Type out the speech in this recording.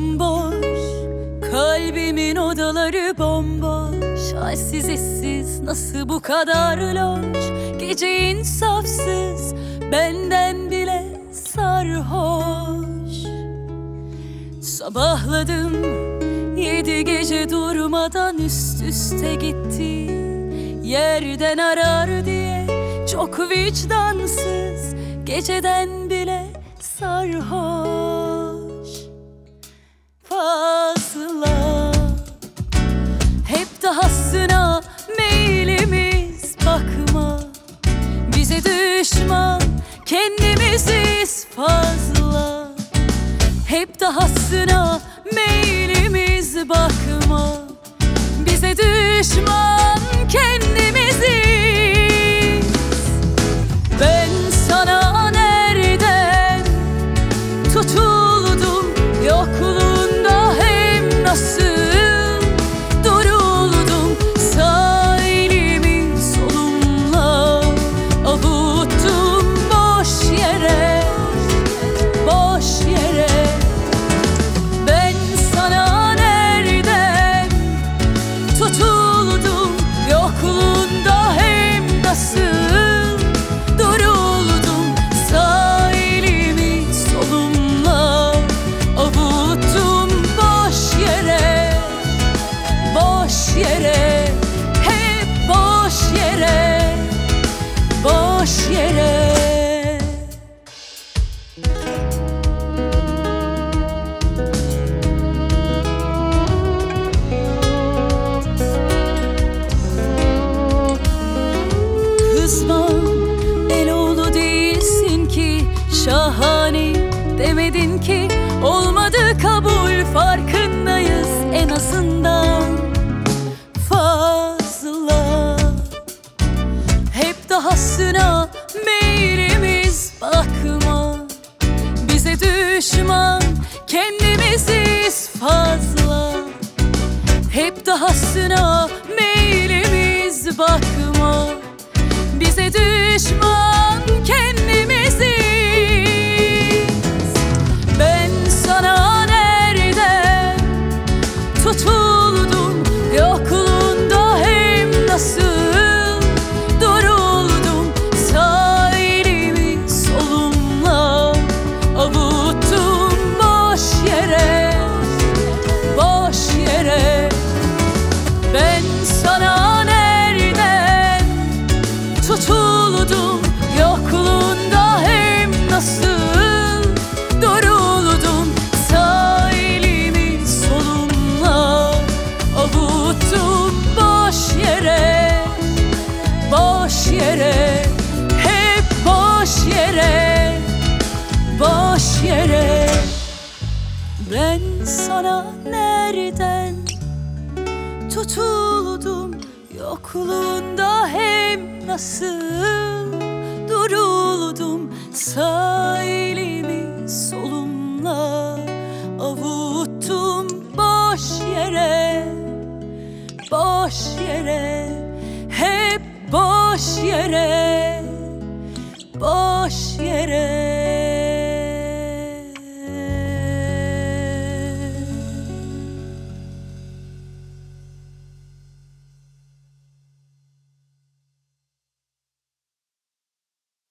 bomboş, kalbimin odaları bomboş. Halsiz essiz nasıl bu kadar loş, gece insafsız benden bile sarhoş. Sabahladım 7 gece durmadan üst üste gitti. Yerden arar diye çok vicdansız, geceden bile sarhoş. Fazla hep dahasına meylimiz, bakma bize düşman kendimiziz fazla. Hep dahasına meylimiz, bakma bize düşman kendimiziz. Ben sana nereden tutuldum, yokluğunda hem nasıl duruldum. Sağ elimi solumla avuttum boş yere, boş yere. Ben sana nereden tutuldum, yokluğunda hem nasıl duruldum. Sağ elimi solumla avuttum boş yere, boş yere. Hep boş yere, boş yere. Kızma, Eloğlu değilsin ki, şahane demedin ki. Olmadı kabul, farkındayız en azından. Fazla hep dahasına meylimiz, bakma bize düşman kendimiziz fazla. Hep dahasına meylimiz, bakma bize düşman kendimiziz. Ben sana nereden tutuldum, yokluğunda hem nasıl duruldum. Sağ elimi solumla avuttum boş yere, boş yere. Ben sana nereden tutuldum, yokluğunda hem nasıl duruldum. Sağ elimi solumla avuttum boş yere, boş yere. Hep boş yere, boş yere. Ben sana nereden tutuldum, yokluğunda hem nasıl duruldum. Sağ elimi solumla avuttum boş yere, boş yere. Hep boş yere, boş yere.